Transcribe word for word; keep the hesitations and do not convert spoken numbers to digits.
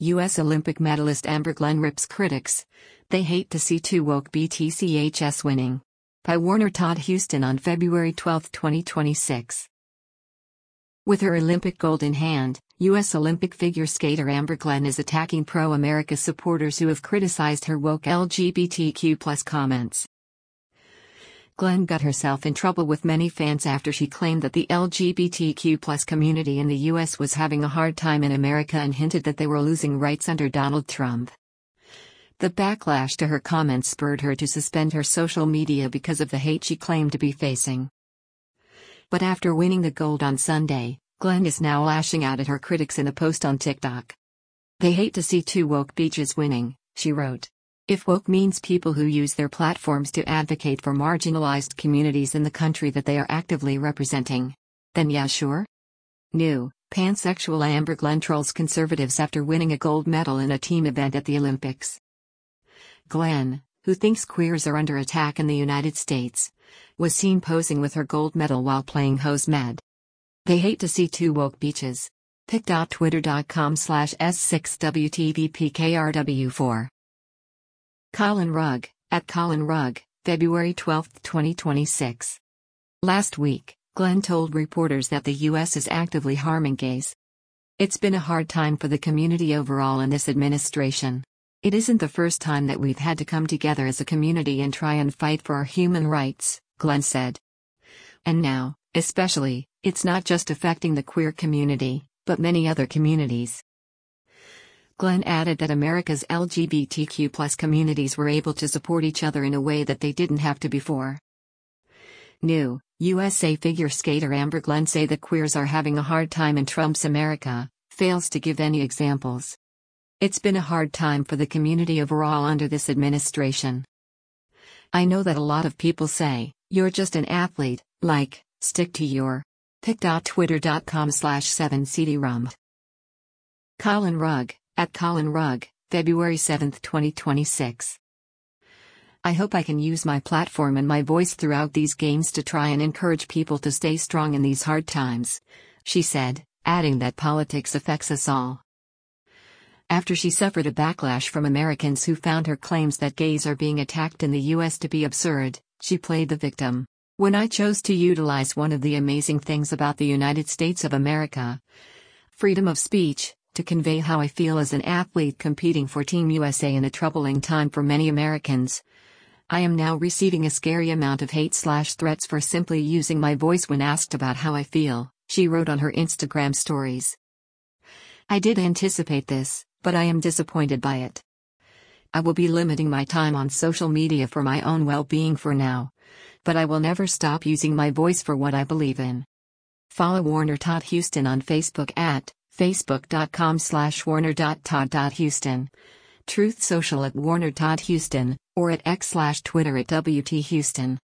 U S Olympic medalist Amber Glenn rips critics. They hate to see two woke B T C H S winning. By Warner Todd Houston on February twelfth, twenty twenty-six. With her Olympic gold in hand, U S Olympic figure skater Amber Glenn is attacking pro-America supporters who have criticized her woke L G B T Q plus comments. Glenn got herself in trouble with many fans after she claimed that the L G B T Q plus community in the U S was having a hard time in America and hinted that they were losing rights under Donald Trump. The backlash to her comments spurred her to suspend her social media because of the hate she claimed to be facing. But after winning the gold on Sunday, Glenn is now lashing out at her critics in a post on TikTok. "They hate to see two woke beaches winning," she wrote. "If woke means people who use their platforms to advocate for marginalized communities in the country that they are actively representing, then yeah, sure." New, pansexual Amber Glenn trolls conservatives after winning a gold medal in a team event at the Olympics. Glenn, who thinks queers are under attack in the United States, was seen posing with her gold medal while playing Hose Med. "They hate to see two woke beaches." pic dot twitter dot com slash S six W T V P K R W four. Colin Rugg, at Colin Rugg, February twelfth, twenty twenty-six. Last week, Glenn told reporters that the U S is actively harming gays. "It's been a hard time for the community overall in this administration. It isn't the first time that we've had to come together as a community and try and fight for our human rights," Glenn said. "And now, especially, it's not just affecting the queer community, but many other communities." Glenn added that America's L G B T Q plus communities were able to support each other in a way that they didn't have to before. New, U S A figure skater Amber Glenn say that queers are having a hard time in Trump's America, fails to give any examples. "It's been a hard time for the community overall under this administration. I know that a lot of people say, you're just an athlete, like, stick to your..." pic dot twitter dot com slash seven C D rum. Colin Rugg, at Colin Rugg, February seventh, twenty twenty-six. "I hope I can use my platform and my voice throughout these games to try and encourage people to stay strong in these hard times," she said, adding that politics affects us all. After she suffered a backlash from Americans who found her claims that gays are being attacked in the U S to be absurd, she played the victim. "When I chose to utilize one of the amazing things about the United States of America, freedom of speech, to convey how I feel as an athlete competing for Team U S A in a troubling time for many Americans, I am now receiving a scary amount of hate slash threats for simply using my voice when asked about how I feel," she wrote on her Instagram stories. "I did anticipate this, but I am disappointed by it. I will be limiting my time on social media for my own well-being for now, but I will never stop using my voice for what I believe in." Follow Warner Todd Houston on Facebook at facebook dot com slash warner dot todd dot houston, Truth Social at Warner Todd Houston, or at X slash Twitter at W T Houston.